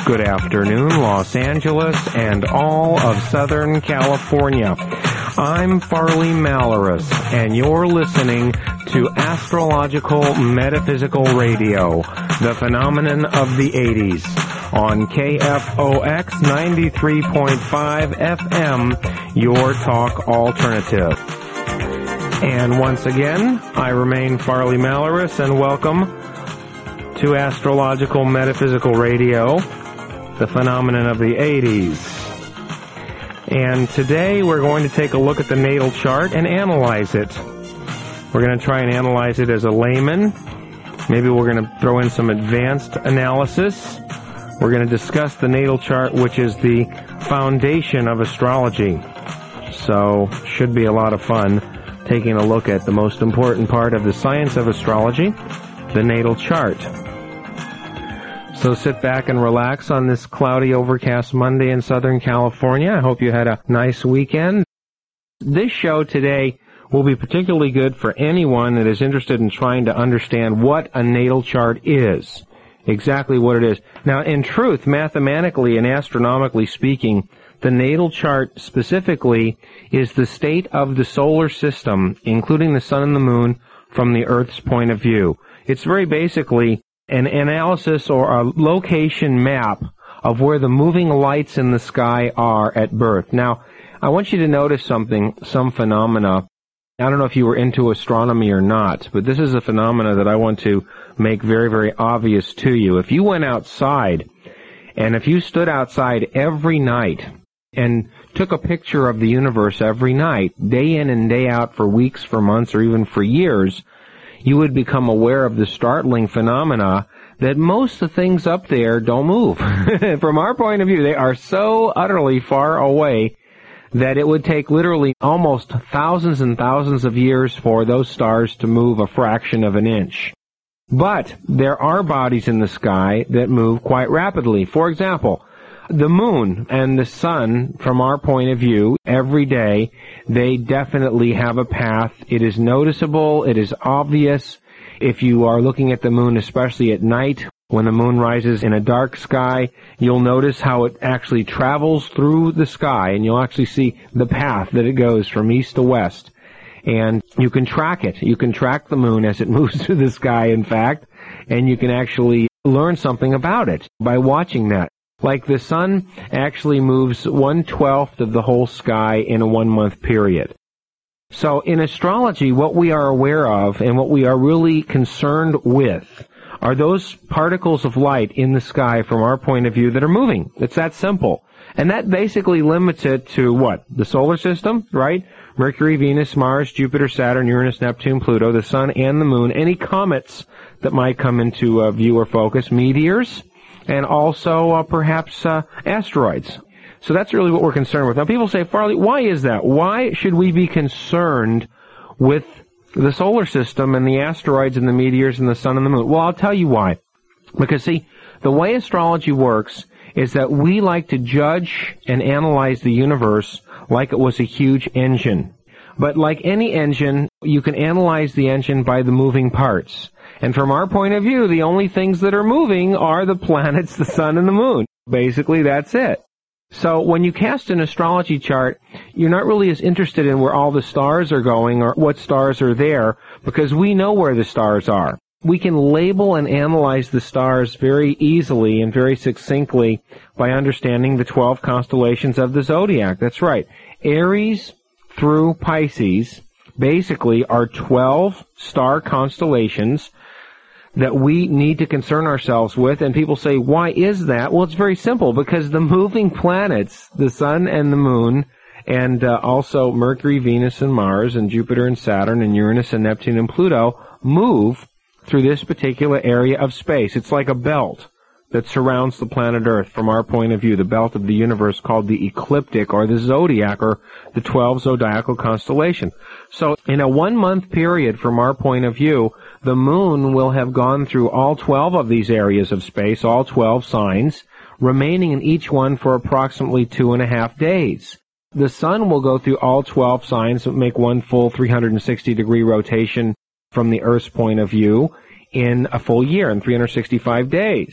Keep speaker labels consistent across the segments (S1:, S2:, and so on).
S1: Good afternoon, Los Angeles and all of Southern California. I'm Farley Malaris, and you're listening to Astrological Metaphysical Radio, the phenomenon of the 80s, on KFOX 93.5 FM, your talk alternative. And once again, I remain Farley Malaris, and welcome to Astrological Metaphysical Radio, the phenomenon of the 80s. And today we're going to take a look at the natal chart and analyze it. We're going to try and analyze it as a layman. Maybe we're going to throw in some advanced analysis. We're going to discuss the natal chart, which is the foundation of astrology. So, should be a lot of fun taking a look at the most important part of the science of astrology, the natal chart. So sit back and relax on this cloudy, overcast Monday in Southern California. I hope you had a nice weekend. This show today will be particularly good for anyone that is interested in trying to understand what a natal chart is, exactly what it is. Now, in truth, mathematically and astronomically speaking, the natal chart specifically is the state of the solar system, including the sun and the moon, from the Earth's point of view. It's very basically an analysis or a location map of where the moving lights in the sky are at birth. Now, I want you to notice some phenomena. I don't know if you were into astronomy or not, but this is a phenomena that I want to make very, very obvious to you. If you went outside, and if you stood outside every night and took a picture of the universe every night, day in and day out for weeks, for months, or even for years, you would become aware of the startling phenomena that most of the things up there don't move. From our point of view, they are so utterly far away that it would take literally almost thousands and thousands of years for those stars to move a fraction of an inch. But there are bodies in the sky that move quite rapidly. For example, the moon and the sun, from our point of view, every day, they definitely have a path. It is noticeable. It is obvious. If you are looking at the moon, especially at night, when the moon rises in a dark sky, you'll notice how it actually travels through the sky, and you'll actually see the path that it goes from east to west. And you can track it. You can track the moon as it moves through the sky, in fact, and you can actually learn something about it by watching that. Like the sun actually moves 1/12 of the whole sky in a 1-month period. So in astrology, what we are aware of and what we are really concerned with are those particles of light in the sky from our point of view that are moving. It's that simple. And that basically limits it to what? The solar system, right? Mercury, Venus, Mars, Jupiter, Saturn, Uranus, Neptune, Pluto, the sun and the moon, any comets that might come into view or focus, meteors, and also perhaps asteroids. So that's really what we're concerned with. Now people say, Farley, why is that? Why should we be concerned with the solar system and the asteroids and the meteors and the sun and the moon? Well, I'll tell you why. Because see, the way astrology works is that we like to judge and analyze the universe like it was a huge engine. But like any engine, you can analyze the engine by the moving parts. And from our point of view, the only things that are moving are the planets, the sun, and the moon. Basically, that's it. So when you cast an astrology chart, you're not really as interested in where all the stars are going or what stars are there, because we know where the stars are. We can label and analyze the stars very easily and very succinctly by understanding the 12 constellations of the zodiac. That's right. Aries through Pisces basically are 12 star constellations that we need to concern ourselves with. And people say, why is that? Well, it's very simple, because the moving planets, the sun and the moon, and also Mercury, Venus, and Mars, and Jupiter and Saturn, and Uranus and Neptune and Pluto, move through this particular area of space. It's like a belt that surrounds the planet Earth from our point of view, the belt of the universe called the ecliptic or the zodiac or the 12 zodiacal constellation. So in a 1-month period from our point of view, the moon will have gone through all 12 of these areas of space, all 12 signs, remaining in each one for approximately 2.5 days. The sun will go through all 12 signs, make one full 360-degree rotation from the Earth's point of view in a full year, in 365 days.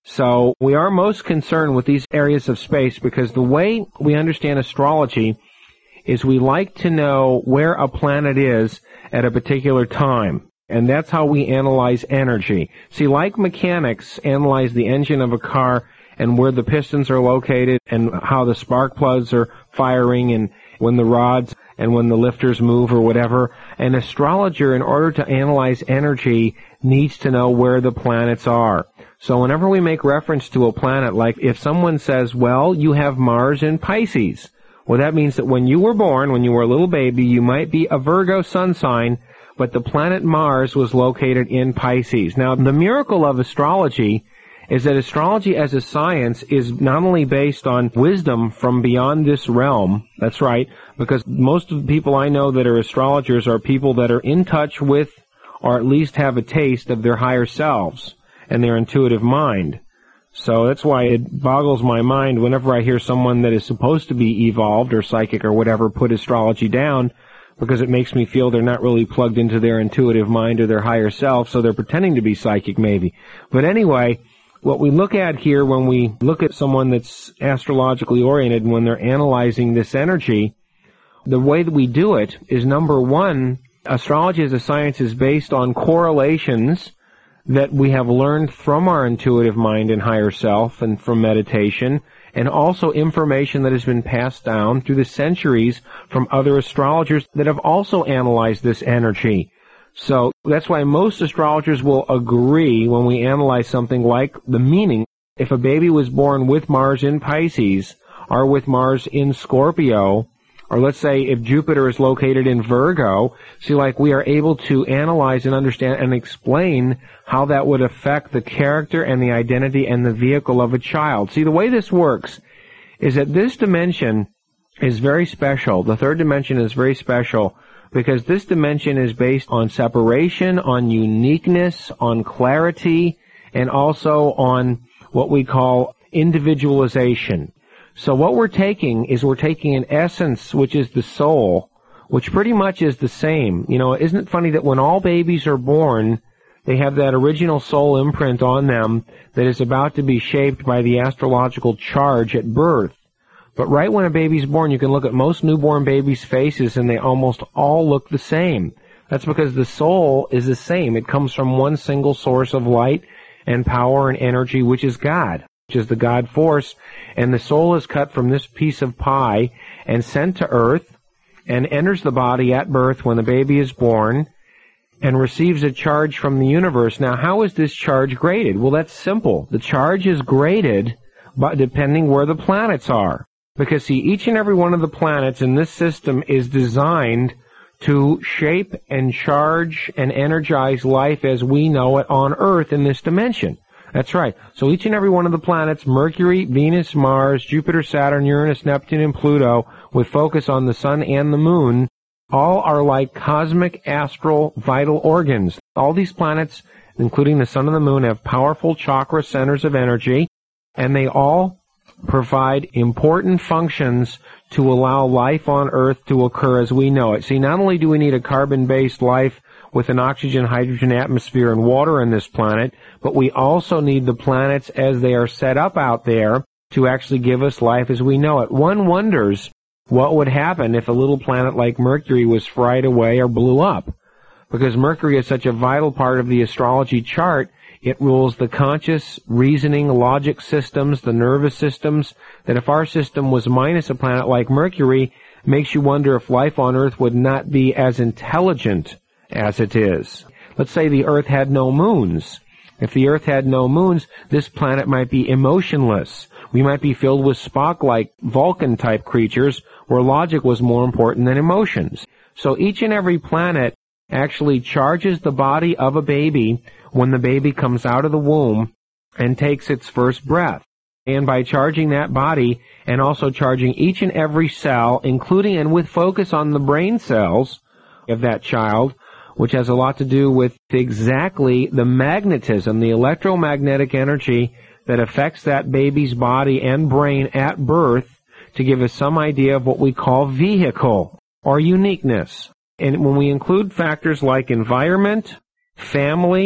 S1: So we are most concerned with these areas of space because the way we understand astrology is we like to know where a planet is at a particular time. And that's how we analyze energy. See, like mechanics analyze the engine of a car and where the pistons are located and how the spark plugs are firing and when the rods and when the lifters move or whatever, an astrologer, in order to analyze energy, needs to know where the planets are. So whenever we make reference to a planet, like if someone says, well, you have Mars in Pisces, well, that means that when you were born, when you were a little baby, you might be a Virgo sun sign, but the planet Mars was located in Pisces. Now, the miracle of astrology is that astrology as a science is not only based on wisdom from beyond this realm, that's right, because most of the people I know that are astrologers are people that are in touch with, or at least have a taste of their higher selves and their intuitive mind. So that's why it boggles my mind whenever I hear someone that is supposed to be evolved or psychic or whatever put astrology down, because it makes me feel they're not really plugged into their intuitive mind or their higher self, so they're pretending to be psychic maybe. But anyway, what we look at here when we look at someone that's astrologically oriented, when they're analyzing this energy, the way that we do it is, number one, astrology as a science is based on correlations that we have learned from our intuitive mind and higher self and from meditation, and also information that has been passed down through the centuries from other astrologers that have also analyzed this energy. So that's why most astrologers will agree when we analyze something like the meaning. If a baby was born with Mars in Pisces or with Mars in Scorpio, or let's say if Jupiter is located in Virgo, see, like we are able to analyze and understand and explain how that would affect the character and the identity and the vehicle of a child. See, the way this works is that this dimension is very special. The third dimension is very special because this dimension is based on separation, on uniqueness, on clarity, and also on what we call individualization. So what we're taking is we're taking an essence, which is the soul, which pretty much is the same. You know, isn't it funny that when all babies are born, they have that original soul imprint on them that is about to be shaped by the astrological charge at birth. But right when a baby's born, you can look at most newborn babies' faces and they almost all look the same. That's because the soul is the same. It comes from one single source of light and power and energy, which is God, which is the God force. And the soul is cut from this piece of pie and sent to earth and enters the body at birth when the baby is born and receives a charge from the universe. Now, how is this charge graded? Well, that's simple. The charge is graded by depending where the planets are. Because, see, each and every one of the planets in this system is designed to shape and charge and energize life as we know it on Earth in this dimension. That's right. So each and every one of the planets, Mercury, Venus, Mars, Jupiter, Saturn, Uranus, Neptune, and Pluto, with focus on the Sun and the Moon, all are like cosmic astral vital organs. All these planets, including the Sun and the Moon, have powerful chakra centers of energy, and they all provide important functions to allow life on Earth to occur as we know it. See, not only do we need a carbon-based life with an oxygen, hydrogen atmosphere and water in this planet, but we also need the planets as they are set up out there to actually give us life as we know it. One wonders what would happen if a little planet like Mercury was fried away or blew up. Because Mercury is such a vital part of the astrology chart, it rules the conscious, reasoning, logic systems, the nervous systems, that if our system was minus a planet like Mercury, makes you wonder if life on Earth would not be as intelligent as it is. Let's say the Earth had no moons. If the Earth had no moons, this planet might be emotionless. We might be filled with Spock-like Vulcan-type creatures where logic was more important than emotions. So each and every planet actually charges the body of a baby when the baby comes out of the womb and takes its first breath. And by charging that body and also charging each and every cell, including and with focus on the brain cells of that child, which has a lot to do with exactly the magnetism, the electromagnetic energy that affects that baby's body and brain at birth, to give us some idea of what we call vehicle or uniqueness. And when we include factors like environment, family,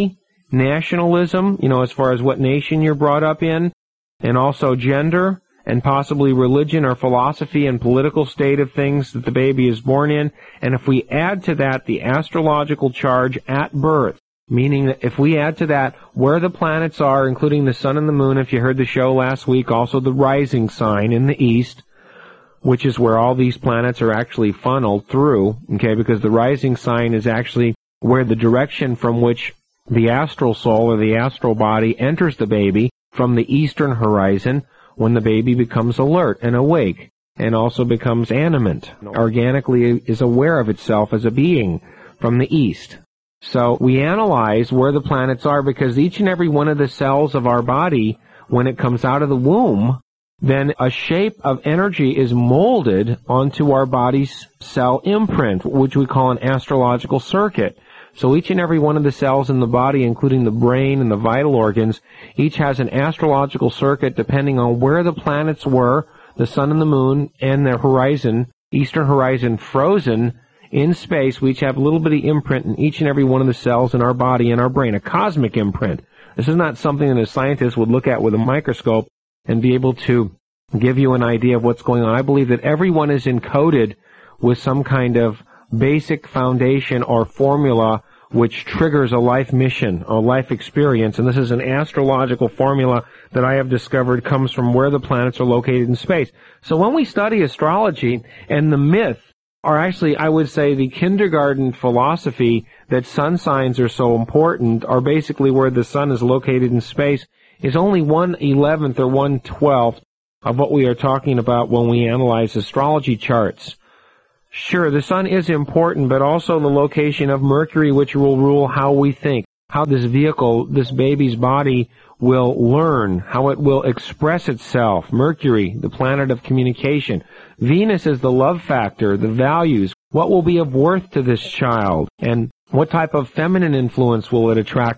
S1: nationalism, as far as what nation you're brought up in, and also gender, and possibly religion or philosophy and political state of things that the baby is born in. And if we add to that the astrological charge at birth, meaning that if we add to that where the planets are, including the sun and the moon, if you heard the show last week, also the rising sign in the east, which is where all these planets are actually funneled through, okay, because the rising sign is actually where the direction from which the astral soul or the astral body enters the baby from the eastern horizon when the baby becomes alert and awake and also becomes animate, organically is aware of itself as a being from the east. So we analyze where the planets are because each and every one of the cells of our body, when it comes out of the womb, then a shape of energy is molded onto our body's cell imprint, which we call an astrological circuit. So each and every one of the cells in the body, including the brain and the vital organs, each has an astrological circuit depending on where the planets were, the sun and the moon, and their horizon, eastern horizon frozen in space. We each have a little bitty imprint in each and every one of the cells in our body and our brain, a cosmic imprint. This is not something that a scientist would look at with a microscope and be able to give you an idea of what's going on. I believe that everyone is encoded with some kind of basic foundation or formula which triggers a life mission, a life experience, and this is an astrological formula that I have discovered comes from where the planets are located in space. So when we study astrology and the myth, or actually I would say the kindergarten philosophy that sun signs are so important, are basically where the sun is located in space, is only 1/11th or 1/12th of what we are talking about when we analyze astrology charts. Sure, the sun is important, but also the location of Mercury, which will rule how we think, how this vehicle, this baby's body, will learn, how it will express itself. Mercury, the planet of communication. Venus is the love factor, the values, what will be of worth to this child, and what type of feminine influence will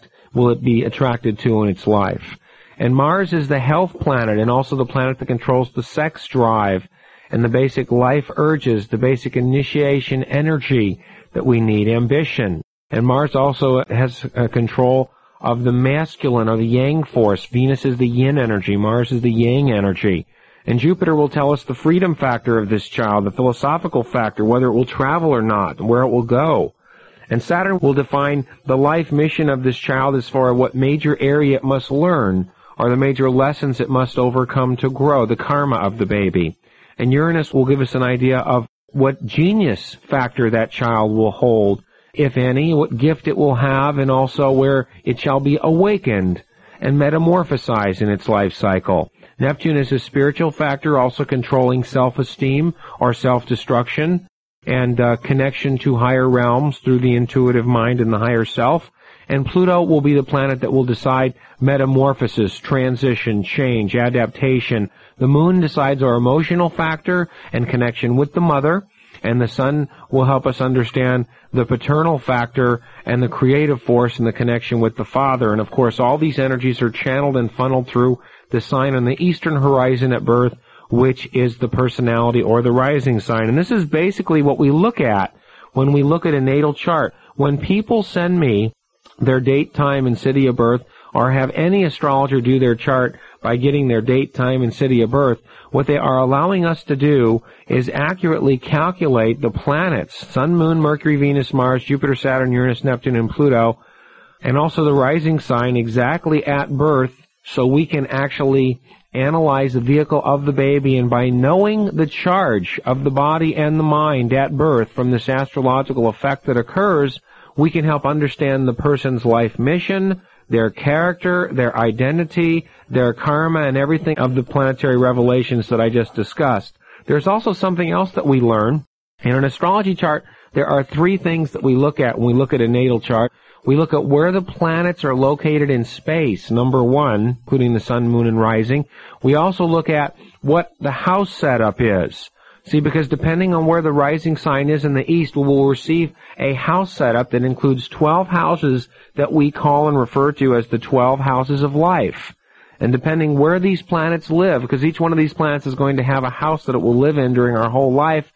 S1: it be attracted to in its life. And Mars is the health planet, and also the planet that controls the sex drive, and the basic life urges, the basic initiation energy that we need, ambition. And Mars also has control of the masculine or the yang force. Venus is the yin energy, Mars is the yang energy. And Jupiter will tell us the freedom factor of this child, the philosophical factor, whether it will travel or not, where it will go. And Saturn will define the life mission of this child as far as what major area it must learn, or the major lessons it must overcome to grow, the karma of the baby. And Uranus will give us an idea of what genius factor that child will hold, if any, what gift it will have, and also where it shall be awakened and metamorphosized in its life cycle. Neptune is a spiritual factor, also controlling self-esteem or self-destruction and connection to higher realms through the intuitive mind and the higher self. And Pluto will be the planet that will decide metamorphosis, transition, change, adaptation. The moon decides our emotional factor and connection with the mother, and the sun will help us understand the paternal factor and the creative force and the connection with the father. And of course, all these energies are channeled and funneled through the sign on the eastern horizon at birth, which is the personality or the rising sign. And this is basically what we look at when we look at a natal chart. When people send me their date, time, and city of birth, or have any astrologer do their chart by getting their date, time, and city of birth, what they are allowing us to do is accurately calculate the planets, Sun, Moon, Mercury, Venus, Mars, Jupiter, Saturn, Uranus, Neptune, and Pluto, and also the rising sign exactly at birth, so we can actually analyze the vehicle of the baby. And by knowing the charge of the body and the mind at birth from this astrological effect that occurs, we can help understand the person's life mission, their character, their identity, their karma, and everything of the planetary revelations that I just discussed. There's also something else that we learn. In an astrology chart, there are three things that we look at when we look at a natal chart. We look at where the planets are located in space, number one, including the sun, moon, and rising. We also look at what the house setup is. See, because depending on where the rising sign is in the east, we will receive a house setup that includes 12 houses that we call and refer to as the 12 houses of life. And depending where these planets live, because each one of these planets is going to have a house that it will live in during our whole life,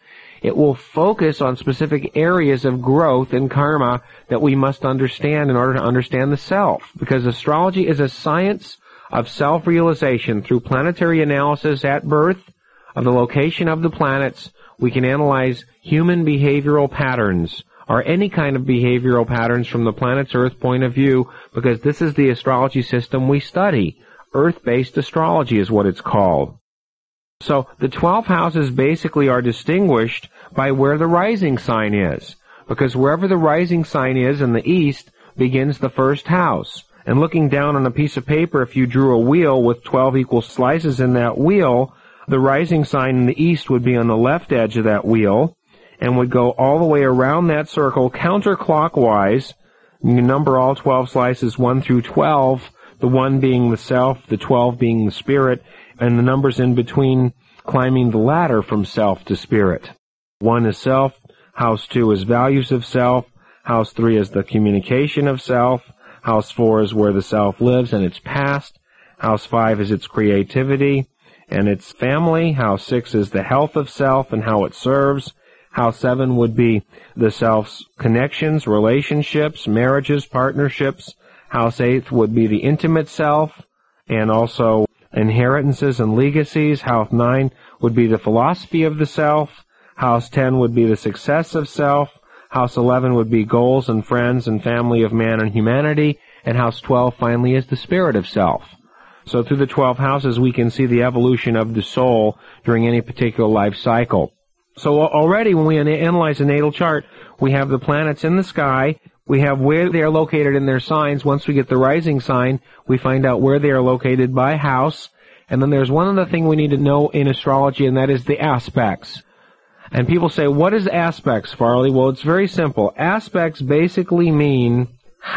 S1: It will focus on specific areas of growth and karma that we must understand in order to understand the self. Because astrology is a science of self-realization. Through planetary analysis at birth of the location of the planets, we can analyze human behavioral patterns or any kind of behavioral patterns from the planet's Earth point of view, because this is the astrology system we study. Earth-based astrology is what it's called. So the 12 houses basically are distinguished by where the rising sign is, because wherever the rising sign is in the east begins the first house. And looking down on a piece of paper, if you drew a wheel with 12 equal slices in that wheel, the rising sign in the east would be on the left edge of that wheel and would go all the way around that circle counterclockwise. You can number all 12 slices 1 through 12, the 1 being the self, the 12 being the spirit, and the numbers in between climbing the ladder from self to spirit. 1 is self, house 2 is values of self, house 3 is the communication of self, house 4 is where the self lives and its past, house 5 is its creativity and its family, house 6 is the health of self and how it serves, house 7 would be the self's connections, relationships, marriages, partnerships, house 8 would be the intimate self and also inheritances and legacies, house 9 would be the philosophy of the self, house 10 would be the success of self, house 11 would be goals and friends and family of man and humanity, and house 12 finally is the spirit of self. So through the 12 houses we can see the evolution of the soul during any particular life cycle. So already when we analyze a natal chart, we have the planets in the sky, we have where they are located in their signs. Once we get the rising sign, we find out where they are located by house. And then there's one other thing we need to know in astrology, and that is the aspects. And people say, what is aspects, Farley? Well, it's very simple. Aspects basically mean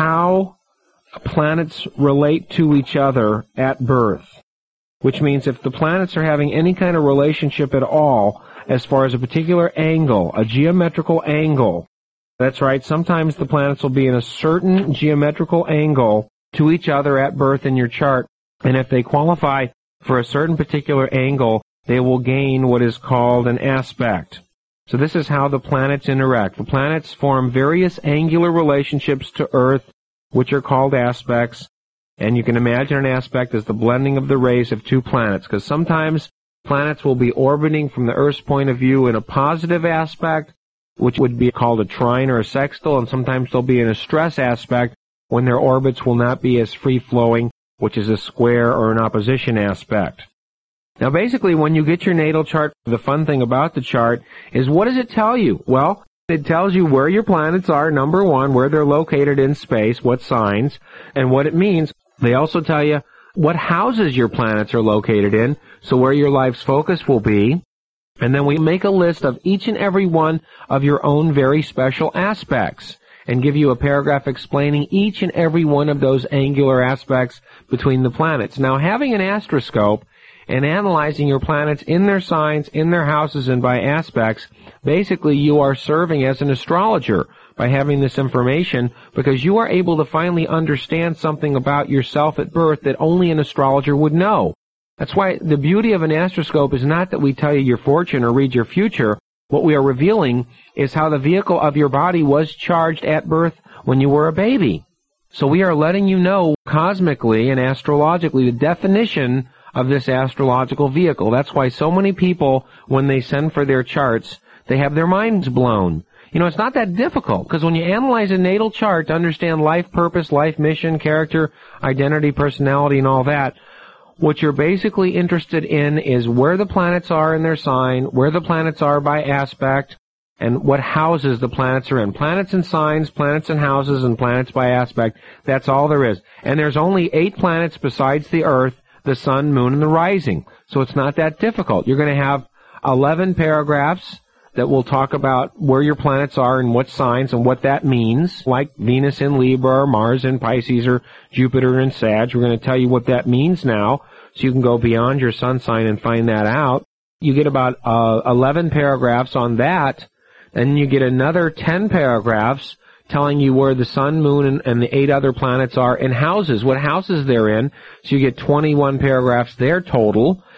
S1: how planets relate to each other at birth. Which means if the planets are having any kind of relationship at all, as far as a particular angle, a geometrical angle, that's right, sometimes the planets will be in a certain geometrical angle to each other at birth in your chart, and if they qualify for a certain particular angle, they will gain what is called an aspect. So this is how the planets interact. The planets form various angular relationships to Earth, which are called aspects, and you can imagine an aspect as the blending of the rays of two planets, because sometimes planets will be orbiting from the Earth's point of view in a positive aspect, which would be called a trine or a sextile, and sometimes they'll be in a stress aspect when their orbits will not be as free-flowing, which is a square or an opposition aspect. Now basically when you get your natal chart, the fun thing about the chart is what does it tell you? Well, it tells you where your planets are, number one, where they're located in space, what signs, and what it means. They also tell you what houses your planets are located in, so where your life's focus will be. And then we make a list of each and every one of your own very special aspects and give you a paragraph explaining each and every one of those angular aspects between the planets. Now, having an astroscope and analyzing your planets in their signs, in their houses, and by aspects, basically you are serving as an astrologer by having this information, because you are able to finally understand something about yourself at birth that only an astrologer would know. That's why the beauty of an astroscope is not that we tell you your fortune or read your future. What we are revealing is how the vehicle of your body was charged at birth when you were a baby. So we are letting you know cosmically and astrologically the definition of this astrological vehicle. That's why so many people, when they send for their charts, they have their minds blown. You know, it's not that difficult, because when you analyze a natal chart to understand life purpose, life mission, character, identity, personality, and all that, what you're basically interested in is where the planets are in their sign, where the planets are by aspect, and what houses the planets are in. Planets and signs, planets and houses, and planets by aspect. That's all there is. And there's only 8 planets besides the Earth, the sun, moon, and the rising. So it's not that difficult. You're going to have 11 paragraphs that will talk about where your planets are and what signs and what that means, like Venus in Libra, or Mars in Pisces, or Jupiter in Sag. We're going to tell you what that means now, so you can go beyond your sun sign and find that out. You get about 11 paragraphs on that, and you get another 10 paragraphs telling you where the sun, moon, and the 8 other planets are in houses, what houses they're in. So you get 21 paragraphs there total.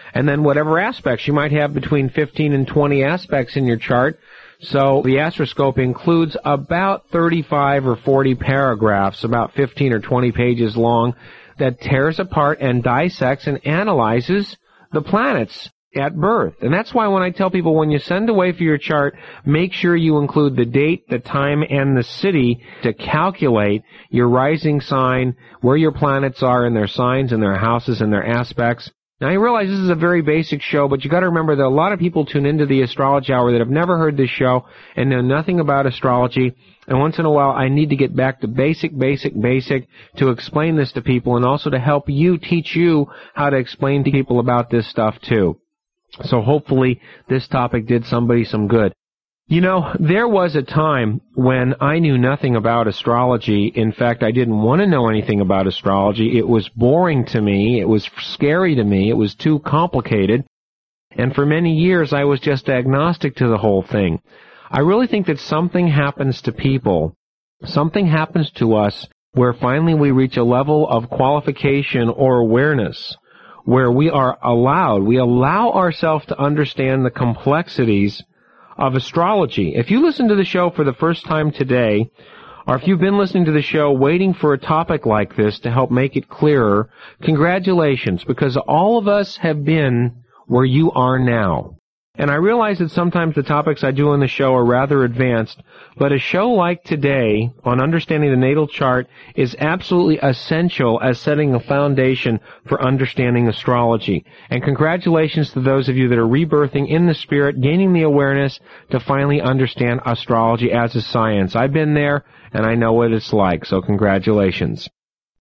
S1: and then whatever aspects. You might have between 15 and 20 aspects in your chart. So the astroscope includes about 35 or 40 paragraphs, about 15 or 20 pages long, that tears apart and dissects and analyzes the planets at birth. And that's why when I tell people, when you send away for your chart, make sure you include the date, the time, and the city to calculate your rising sign, where your planets are in their signs and their houses and their aspects. Now, I realize this is a very basic show, but you got to remember that a lot of people tune into the Astrology Hour that have never heard this show and know nothing about astrology. And once in a while, I need to get back to basic to explain this to people, and also to help you, teach you how to explain to people about this stuff too. So hopefully this topic did somebody some good. You know, there was a time when I knew nothing about astrology. In fact, I didn't want to know anything about astrology. It was boring to me. It was scary to me. It was too complicated. And for many years, I was just agnostic to the whole thing. I really think that something happens to people, something happens to us where finally we reach a level of qualification or awareness where we allow ourselves to understand the complexities of astrology. If you listen to the show for the first time today, or if you've been listening to the show waiting for a topic like this to help make it clearer, congratulations, because all of us have been where you are now. And I realize that sometimes the topics I do on the show are rather advanced, but a show like today on understanding the natal chart is absolutely essential as setting a foundation for understanding astrology. And congratulations to those of you that are rebirthing in the spirit, gaining the awareness to finally understand astrology as a science. I've been there, and I know what it's like, so congratulations.